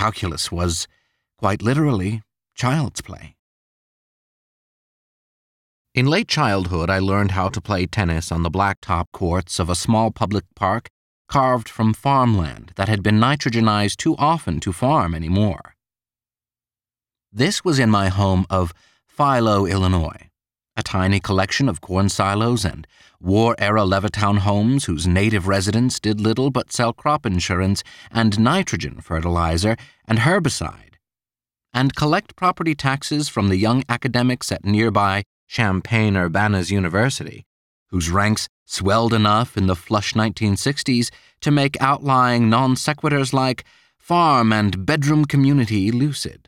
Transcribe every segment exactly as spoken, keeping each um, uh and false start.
calculus was, quite literally, child's play. In late childhood, I learned how to play tennis on the blacktop courts of a small public park carved from farmland that had been nitrogenized too often to farm anymore. This was in my home of Philo, Illinois, a tiny collection of corn silos and war-era Levittown homes whose native residents did little but sell crop insurance and nitrogen fertilizer and herbicide, and collect property taxes from the young academics at nearby Champaign-Urbana's University, whose ranks swelled enough in the flush nineteen sixties to make outlying non sequiturs like farm and bedroom community lucid.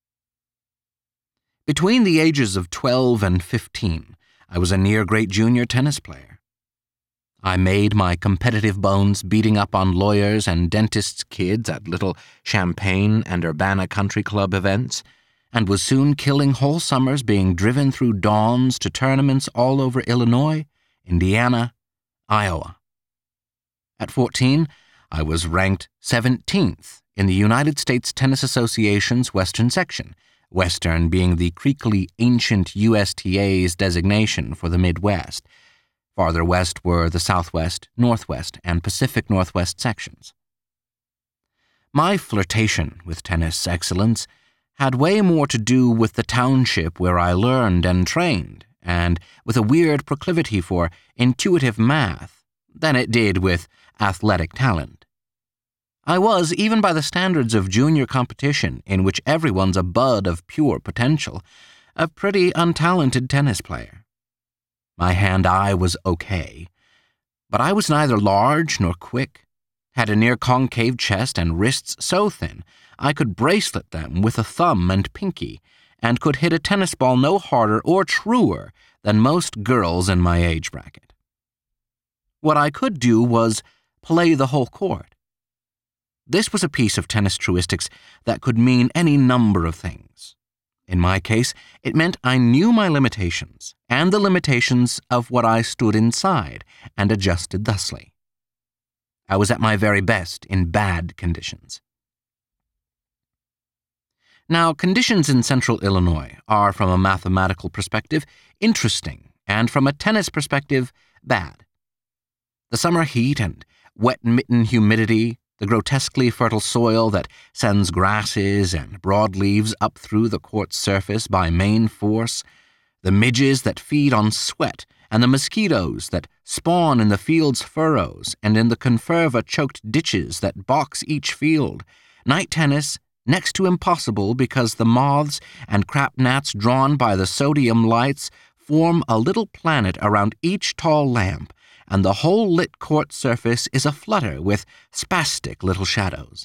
Between the ages of twelve and fifteen, I was a near-great junior tennis player. I made my competitive bones beating up on lawyers and dentists' kids at little Champaign and Urbana country club events, and was soon killing whole summers being driven through dawns to tournaments all over Illinois, Indiana, Iowa. At fourteen, I was ranked seventeenth in the United States Tennis Association's Western section, Western being the creakily ancient U S T A's designation for the Midwest. Farther west were the Southwest, Northwest, and Pacific Northwest sections. My flirtation with tennis excellence had way more to do with the township where I learned and trained, and with a weird proclivity for intuitive math, than it did with athletic talent. I was, even by the standards of junior competition, in which everyone's a bud of pure potential, a pretty untalented tennis player. My hand-eye was okay, but I was neither large nor quick, had a near-concave chest and wrists so thin I could bracelet them with a thumb and pinky, and could hit a tennis ball no harder or truer than most girls in my age bracket. What I could do was play the whole court. This was a piece of tennis truistics that could mean any number of things. In my case, it meant I knew my limitations and the limitations of what I stood inside and adjusted thusly. I was at my very best in bad conditions. Now, conditions in central Illinois are, from a mathematical perspective, interesting, and from a tennis perspective, bad. The summer heat and wet mitten humidity, the grotesquely fertile soil that sends grasses and broadleaves up through the court's surface by main force, the midges that feed on sweat, and the mosquitoes that spawn in the field's furrows and in the conferva-choked ditches that box each field, night tennis, next to impossible because the moths and crap gnats drawn by the sodium lights form a little planet around each tall lamp, and the whole lit court surface is aflutter with spastic little shadows.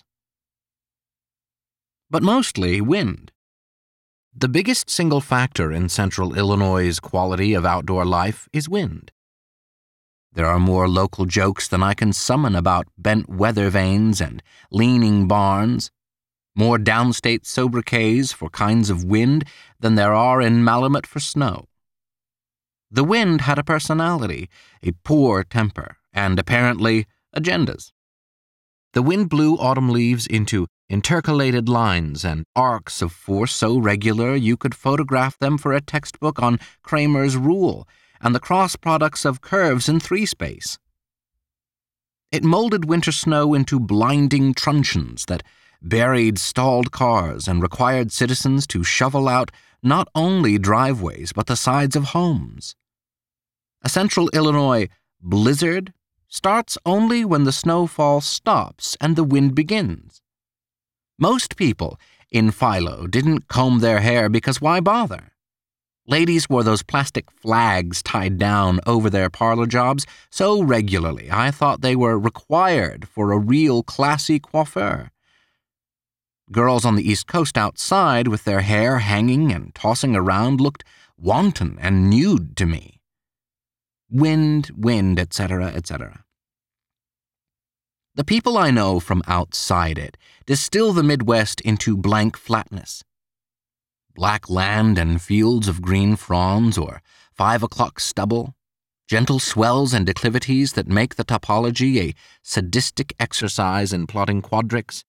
But mostly wind. The biggest single factor in central Illinois' quality of outdoor life is wind. There are more local jokes than I can summon about bent weather vanes and leaning barns, more downstate sobriquets for kinds of wind than there are in Malamut for snow. The wind had a personality, a poor temper, and apparently agendas. The wind blew autumn leaves into intercalated lines and arcs of force so regular you could photograph them for a textbook on Kramer's rule and the cross products of curves in three-space. It molded winter snow into blinding truncheons that buried stalled cars and required citizens to shovel out not only driveways but the sides of homes. A central Illinois blizzard starts only when the snowfall stops and the wind begins. Most people in Philo didn't comb their hair because why bother? Ladies wore those plastic flags tied down over their parlor jobs so regularly I thought they were required for a real classy coiffeur. Girls on the East Coast outside with their hair hanging and tossing around looked wanton and nude to me. Wind, wind, et cetera, et cetera. The people I know from outside it distill the Midwest into blank flatness. Black land and fields of green fronds or five o'clock stubble, gentle swells and declivities that make the topology a sadistic exercise in plotting quadrics,